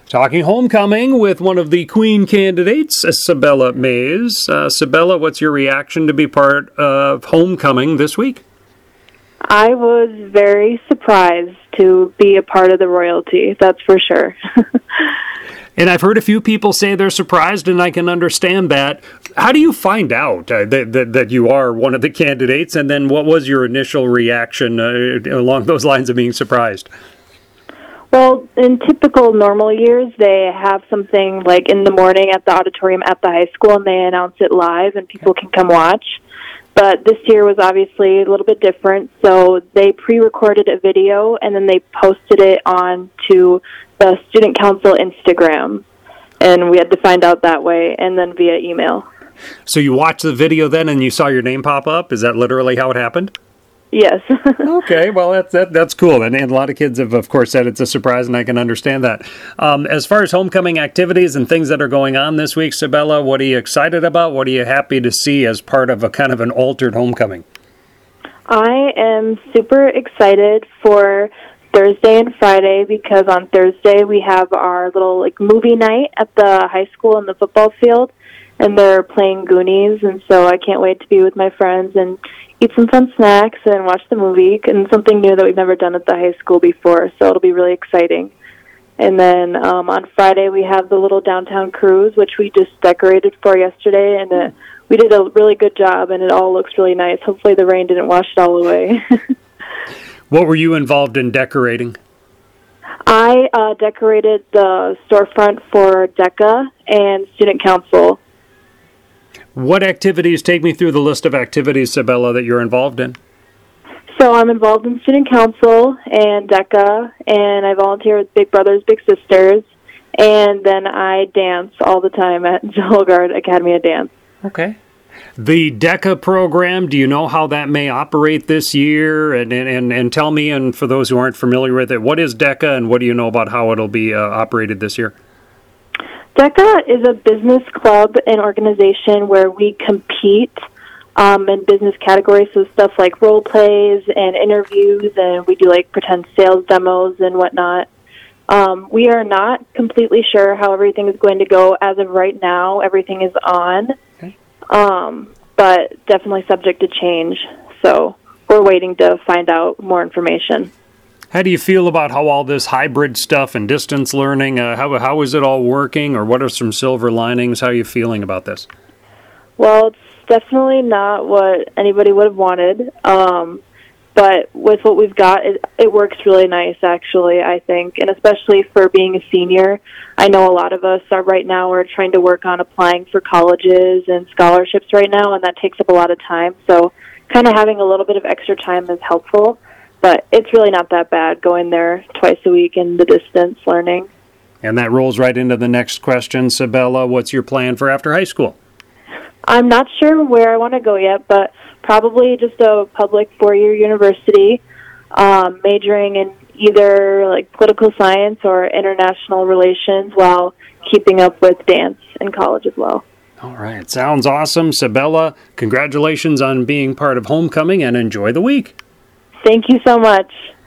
Talking homecoming with one of the Queen candidates, Sabella Mays. Sabella, what's your reaction to be part of homecoming this week? I was very surprised to be a part of the royalty, that's for sure. And I've heard a few people say they're surprised, and I can understand that. How do you find out that you are one of the candidates, and then what was your initial reaction along those lines of being surprised? Well, in typical normal years, they have something like in the morning at the auditorium at the high school, and they announce it live, and people can come watch. But this year was obviously a little bit different, so they pre-recorded a video, and then they posted it on to the Student Council Instagram, and we had to find out that way, and then via email. So you watched the video then, and you saw your name pop up? Is that literally how it happened? Yes. Okay, well, that's cool. And a lot of kids have, of course, said it's a surprise, and I can understand that. As far as homecoming activities and things that are going on this week, Sabella, what are you excited about? What are you happy to see as part of a kind of an altered homecoming? I am super excited for Thursday and Friday because on Thursday we have our little movie night at the high school in the football field, and they're playing Goonies, and so I can't wait to be with my friends and eat some fun snacks and watch the movie, and something new that we've never done at the high school before, so it'll be really exciting. And then on Friday we have the little downtown cruise, which we just decorated for yesterday, and we did a really good job, and it all looks really nice. Hopefully the rain didn't wash it all away. What were you involved in decorating? I decorated the storefront for DECA and Student Council. What activities, take me through the list of activities, Sabella, that you're involved in. So I'm involved in Student Council and DECA, and I volunteer with Big Brothers Big Sisters, and then I dance all the time at Zillgard Academy of Dance. Okay. The DECA program, do you know how that may operate this year? And tell me, and for those who aren't familiar with it, what is DECA and what do you know about how it'll be operated this year? DECA is a business club and organization where we compete in business categories, so stuff like role plays and interviews, and we do pretend sales demos and whatnot. We are not completely sure how everything is going to go as of right now. Everything is on, okay. But definitely subject to change. So we're waiting to find out more information. How do you feel about how all this hybrid stuff and distance learning, how is it all working, or what are some silver linings? How are you feeling about this? Well, it's definitely not what anybody would have wanted, but with what we've got, it works really nice, actually, I think, and especially for being a senior. I know a lot of us are trying to work on applying for colleges and scholarships right now, and that takes up a lot of time, so kind of having a little bit of extra time is helpful. But it's really not that bad going there twice a week in the distance learning. And that rolls right into the next question. Sabella, what's your plan for after high school? I'm not sure where I want to go yet, but probably just a public four-year university, majoring in either political science or international relations while keeping up with dance in college as well. All right. Sounds awesome. Sabella, congratulations on being part of homecoming and enjoy the week. Thank you so much.